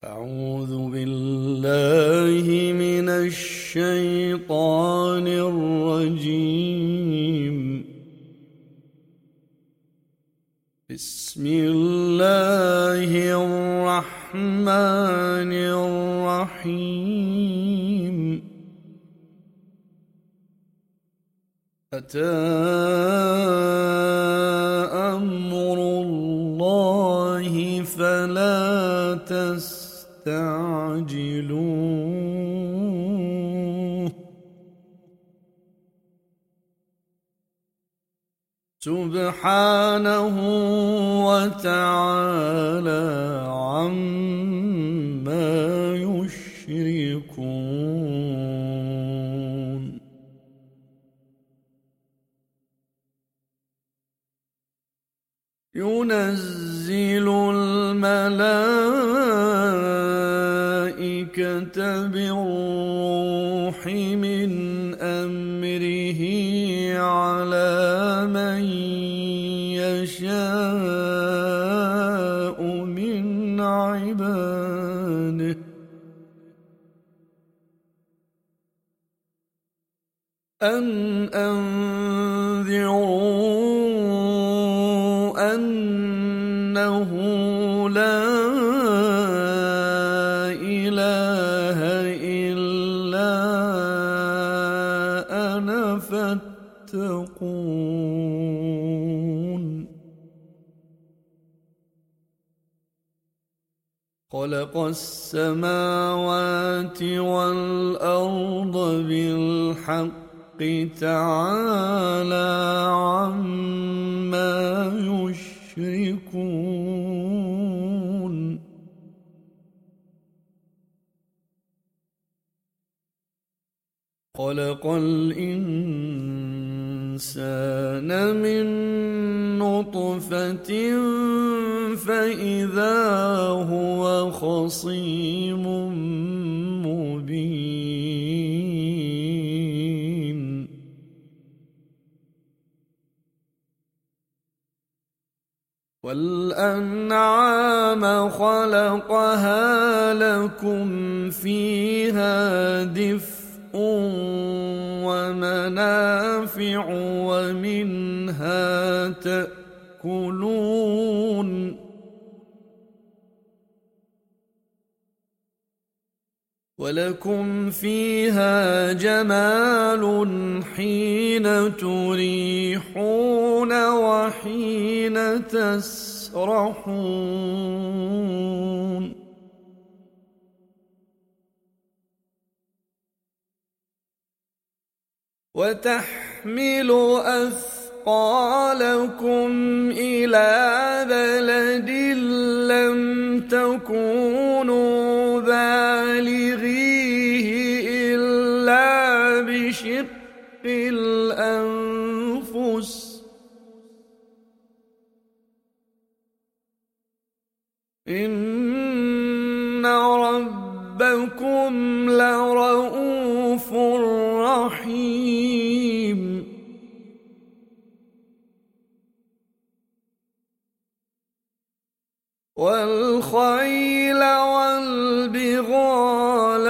أعوذ بالله من الشيطان الرجيم. بسم الله الرحمن الرحيم. أتى أمر الله فلا تستعجلوه. سبحانه وتعالى عما يشركون. ينزل الملائكة بالروح من أمره على من يشاء من عباده أن أنذروا أنه لا إله إلا أنا فاتقون. خلق السماوات والأرض بالحق تعالى عما يشركون. خلق الإنسان من نطفة فإذا هو خصيم مبين. والأنعام خلقها لكم فيها دفء ومنافع ومنها تأكلون. ولكم فيها جمال حين تريحون وحين تسرحون. وتحمل أثقالكم إلى بلد لم تكونوا بالغيه إلا بشق الأنفس إن ربكم لرؤوف رحيم. والخيل والبغال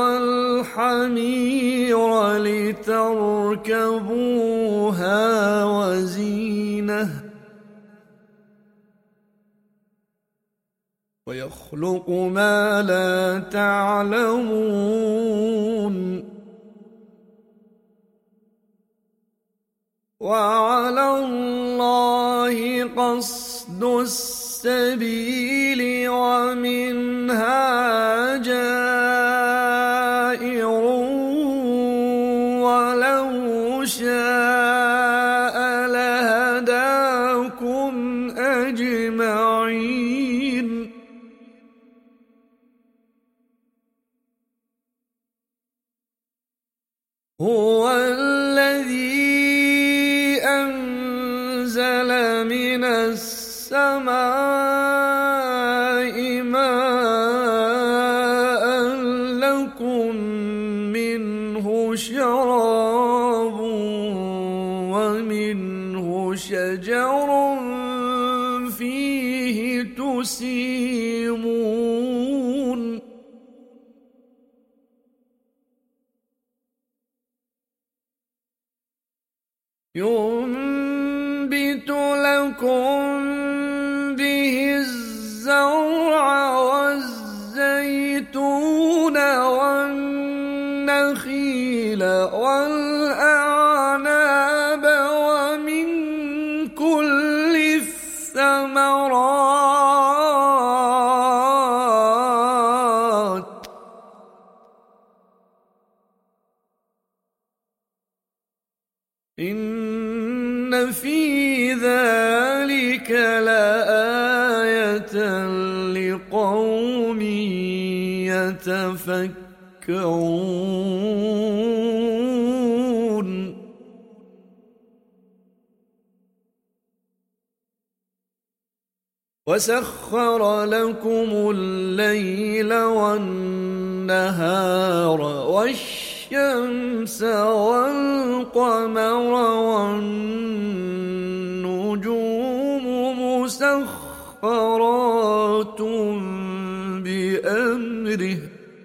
والحمير لتركبوها وزينة ويخلق ما لا تعلمون. وعلى الله قصد السبيل ومنها جائر ولو شاء لهداكم أجمعين. هو الذي أنزل من السماء ماء لكم منه شراب ومنه شجر فيه تسيمون ينبت لكم به الزرع والزيتون والنخيل والأعناب ومن كل الثمرات إن في ذلك لآية لقوم يتفكرون وسخر لكم الليل والنهار والشمس والقمر والنجوم مسخرات بأمره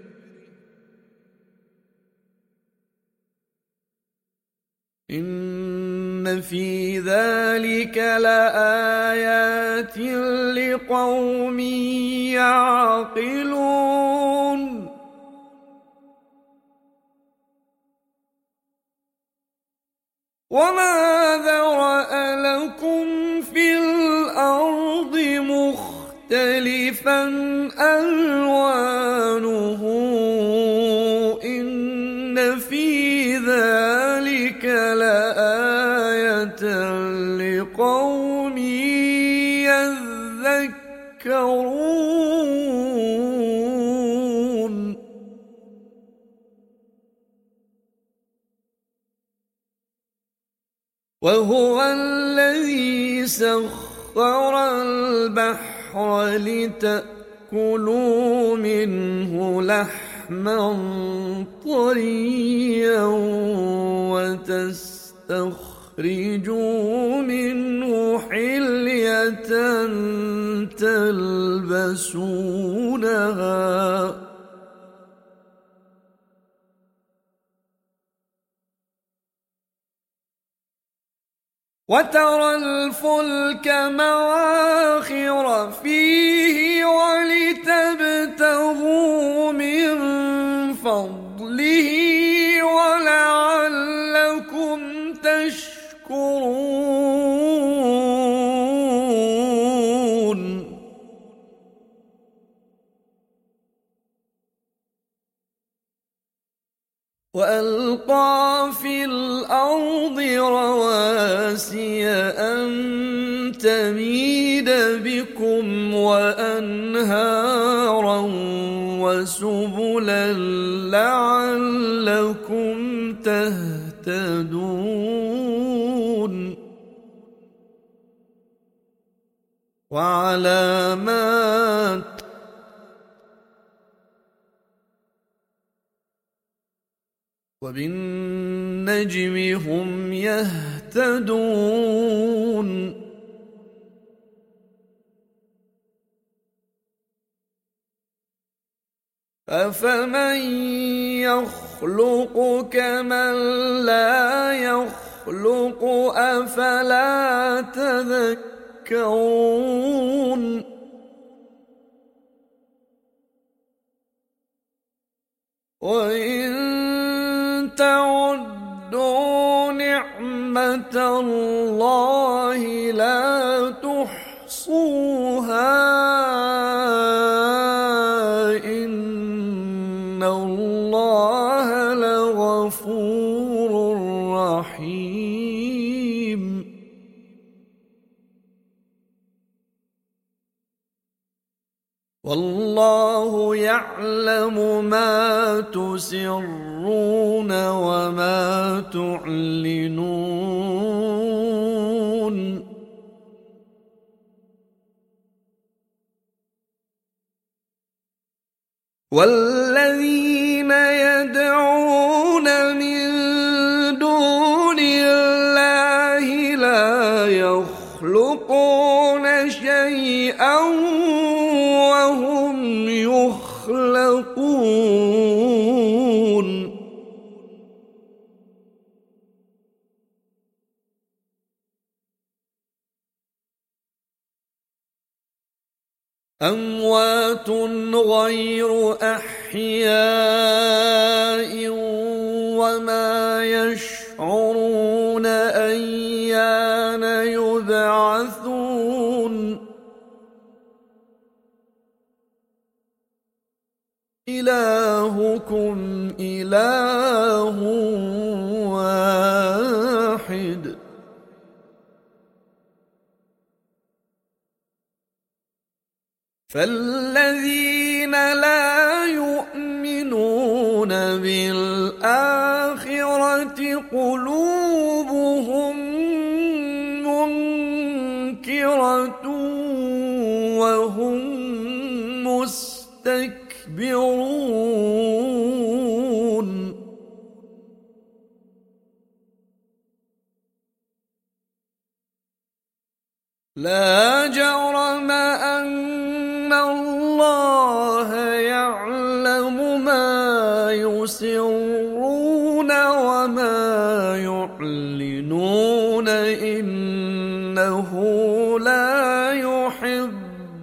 إن في ذلك لآيات لقوم يعقلون وما ذرأ لكم في الأرض مختلفا ألوانه إن في ذلك لآية لقوم يذكرون وهو الذي سخر البحر لتأكلوا منه لحما طريا وتستخرجوا منه حلية تلبسونها وترى الفلك مواخر فيه ولتبتغوا من فضله ولعلكم تشكرون وألقى في الأرض رواسي أن تميد بكم وأنهارا وسبلا لعلكم تهتدون وعلامات وبالنجم هم يهتدون أفمن يخلق كمن لا يخلق أفلا تذكرون وإن تعدوا نعمة الله لا تحصوها إن الله لغفور رحيم والله يعلم ما تسرون وما تعلنون والذين يدعون من دون الله لا يخلقون شيئا وهم يخلقون. أموات غير أحياء وما يشعرون أيان يبعثون إلهكم إله واحد فالذين لا يؤمنون بالآخرة قلوبهم منكرة وهم مستكبرون لا جرم أن الله يعلم ما يسرون وما يعلنون إنه لا يحب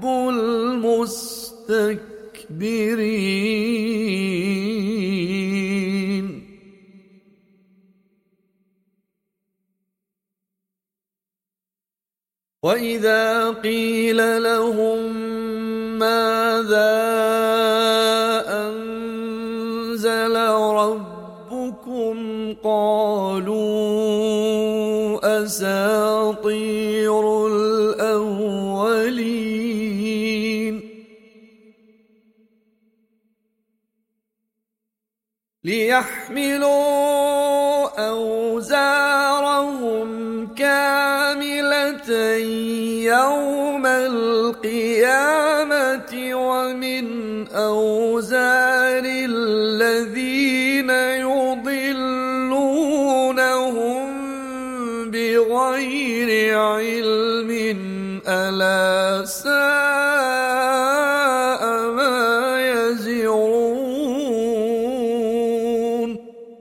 المستكبرين وإذا قيل لهم ماذا أنزل ربكم قالوا أساطير الأولين ليحملوا أوزارهم كاملة يوم القيامة ومن أوزار الذين يضلونهم بغير علم ألا ساء ما يزرون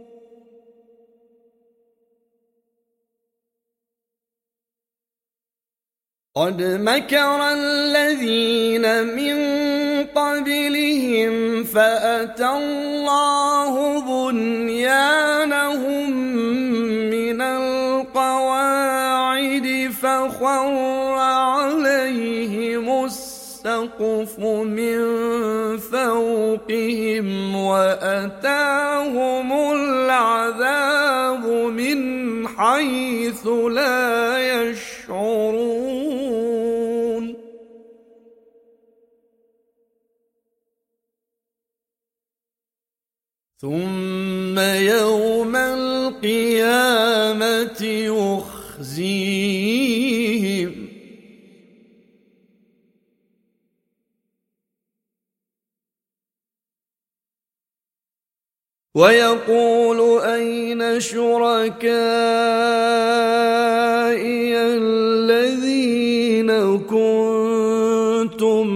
قد مكر الذين من قبلهم فأتى الله بنيانهم من القواعد فخر عليهم السقف من فوقهم وأتاهم العذاب من حيث لا يشعرون ثم يوم القيامة يخزيهم ويقول أين شركائي الذين كنتم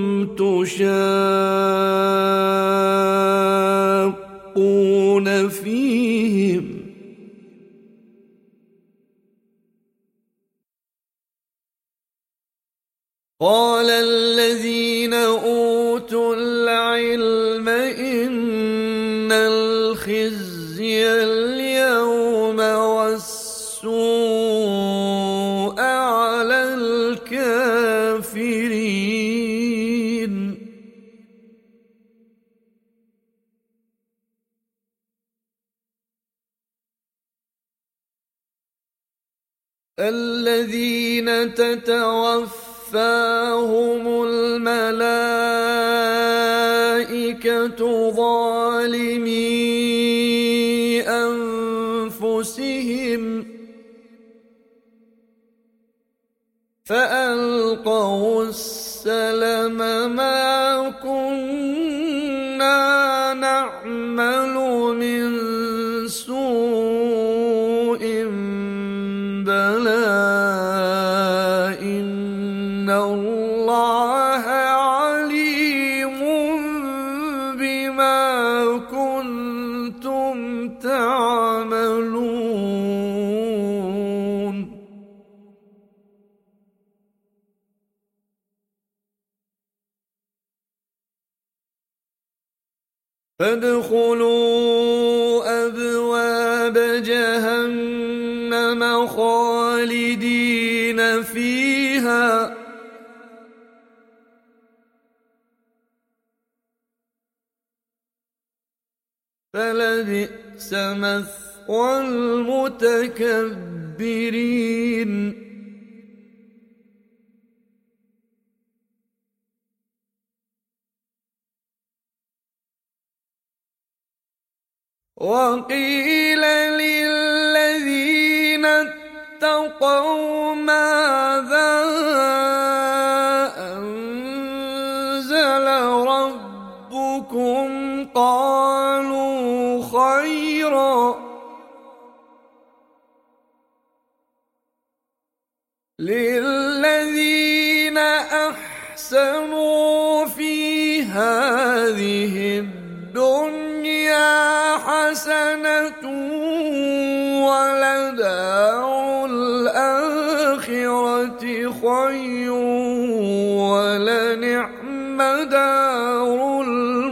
تشاقون فيهم قال الذين أوتوا العلم إن الخزي اليوم والسوء على الكافرين الذين تتوفاهم الملائكة ظالمي أنفسهم فألقوا السلم ما كنا نعمل من سوء بلى إن الله عليم بما كنتم تعملون فادخلوا أبواب جهنم خالدين فيها فلبئس مثوى المتكبرين وقيل للذين اتقوا ماذا أنزل ربكم قالوا خيرا للذين أحسنوا في هذه الدنيا حسنة ولدار الآخرة خير ولنعم دار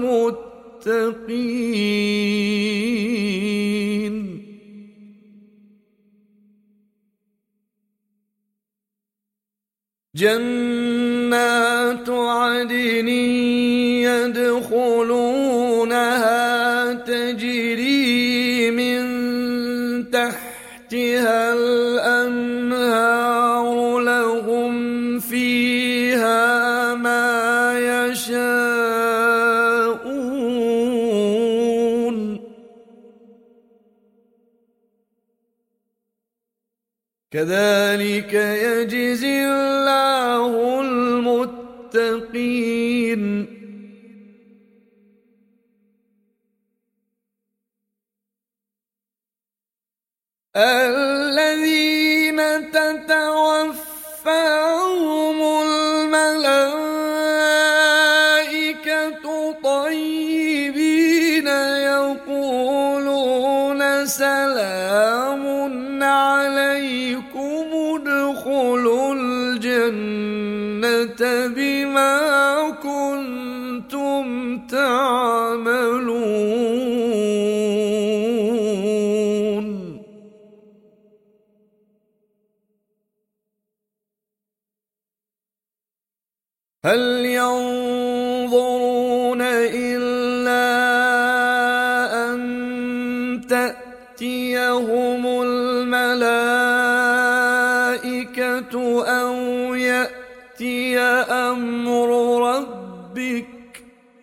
المتقين جنات عدن يدخلونها تجري من تحتها الأنهار لهم فيها ما يشاءون كذلك يجزي الله المتقين الذين تتوفاهم الملائكة طيبين يقولون سلام عليكم ادخلوا الجنة بما كنتم تعملون هل ينظرون إلا أن تأتيهم الملائكة أو يأتي أمر ربك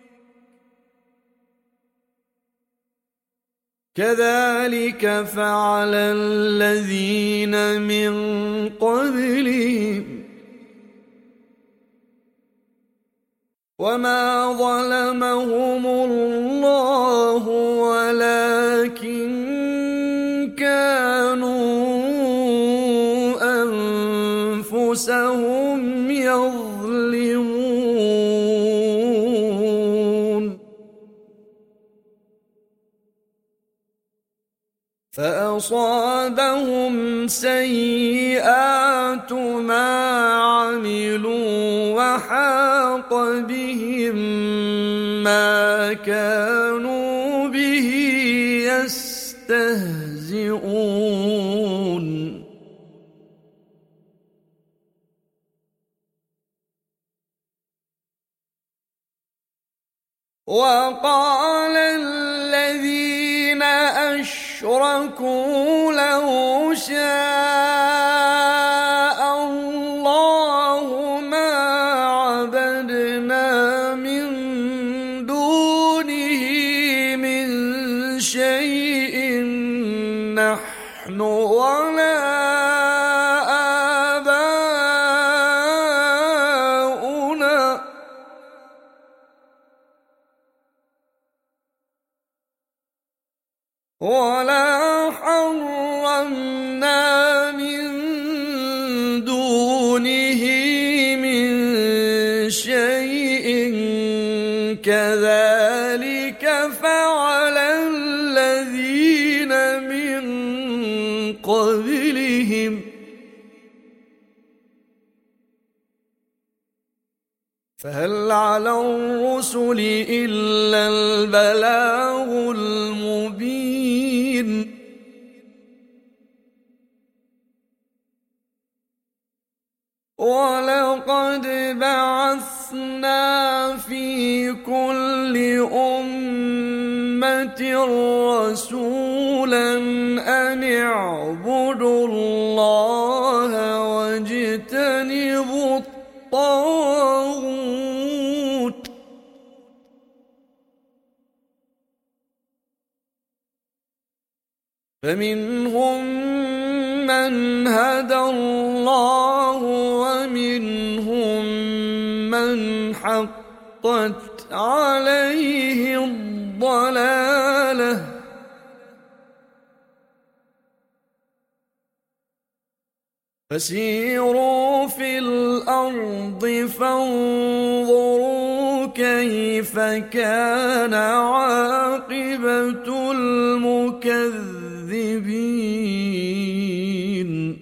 كذلك فعل الذين من قبلهم وما ظلمهم الله ولكن كانوا أنفسهم يظلمون فأصابهم سيئات ما عملوا وحاق بهم ما كانوا به يستهزئون وقال الذين أشركوا لو شاء الله ما عبدنا من دونه من شيء نحن ولا آباؤنا ولا حرمنا من دونه من شيء كذلك فعل الذين من قبلهم فهل على الرسل إلا البلاغ المبين ولقد بعثنا في كل أمة رسولا أن اعبدوا الله واجتنبوا الطاغوت فمنهم من هدى الله ومنهم من حقت عليه الضلالة فسيروا في الأرض فانظروا كيف كان عاقبة المكذبين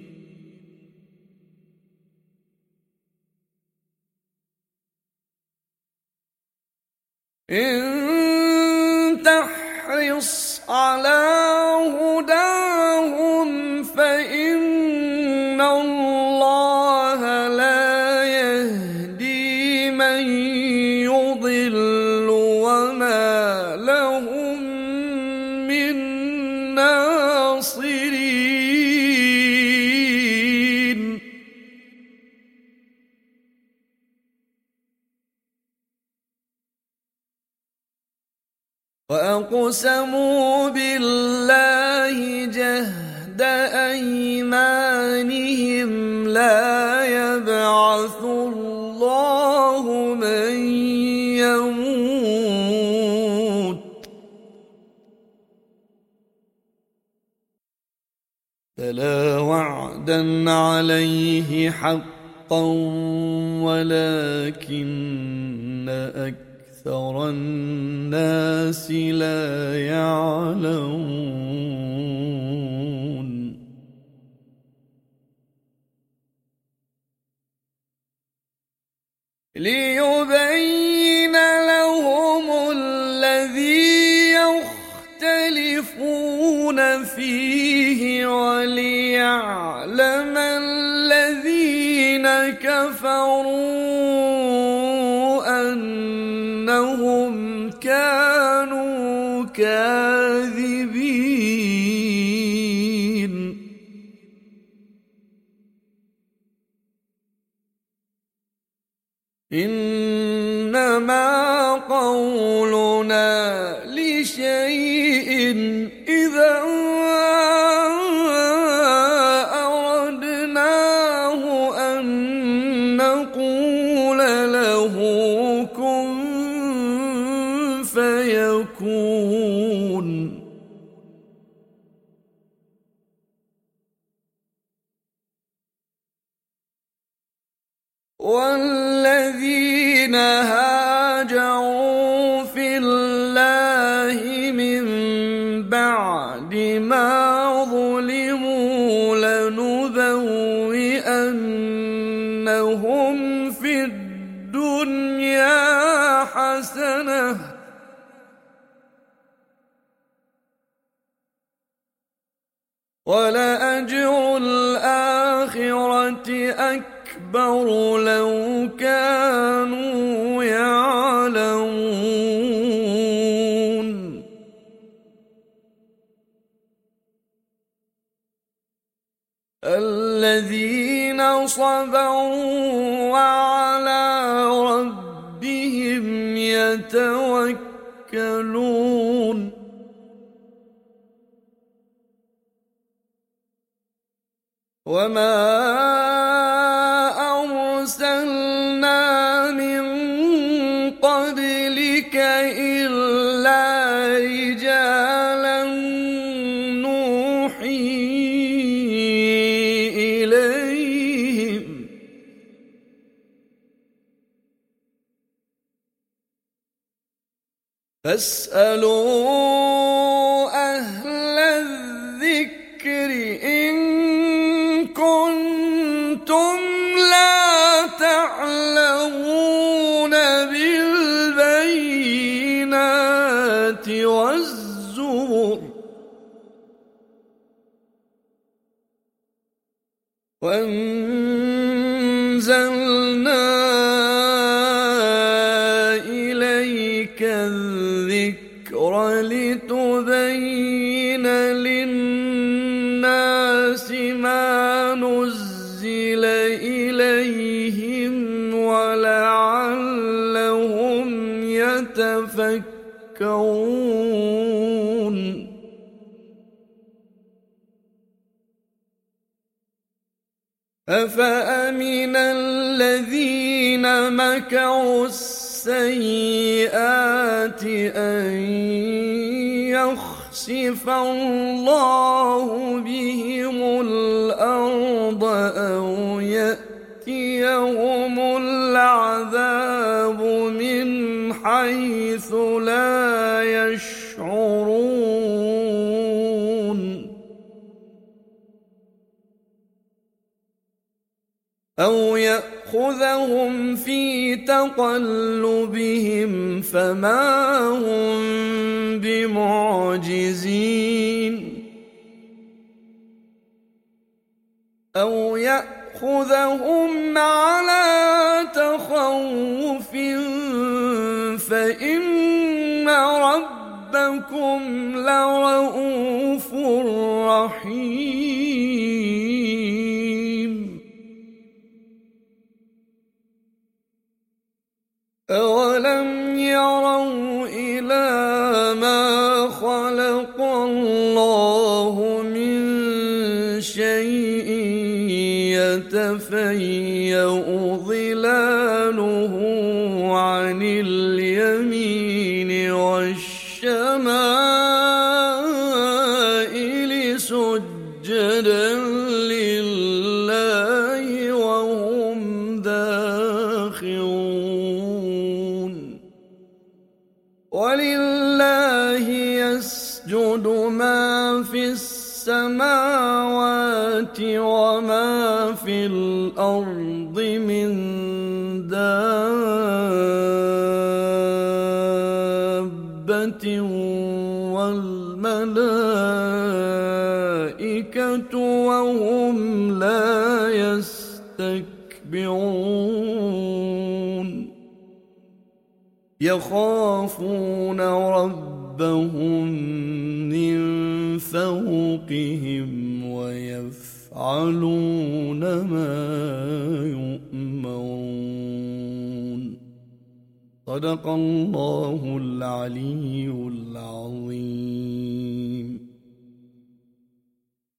إن تحرص على هداهم فإن الله لا يهدي من يضل وما لهم من ناصرين وأقسموا بالله جهد أيمانهم لا يبعث الله من يموت بلى وعدا عليه حقا ولكن أكثر الناس لا يعلمون ليبين لهم الذي يختلفون فيه وليعلم الذين كفروا أنهم كانوا كاذبين إنما قولنا لشيء إذا أردناه أن نقول له كن فيكون والذين هاجروا في الله من بعد ما ظلموا لنبوئنهم في الدنيا حسنة ولأجر الآخرة أكبر لو كانوا يعلمون الذين صبروا وعلى ربهم يتوكلون وما أرسلنا من قبلك إلا رجالا نوحي إليهم فاسألوا أهل الذكر إن كنتم لا تعلمون البينات والزبر وأنزلنا إليك الذكر لتبين للناس ما نزل إليهم ولعلهم يتفكرون أفأمن الذين مكروا السيئات أن يخسف الله بهم الأرض أو يأتيهم العذاب من حيث لا يشعرون أو يأخذهم في تقلبهم فما هم بمعجزين أو يأخذهم على تخوف فإن ربكم لرؤوف رحيم أولم يروا إلى ما خلق الله من شيء يتفيأ ظلاله عن اليمين والشمائل سجدا لله وهم داخرون ولله يسجد ما في السماوات وما في الأرض من دابة والملائكة وهم لا يستكبرون يخافون ربهم من فوقهم ويفعلون ما يؤمرون صدق الله العلي العظيم.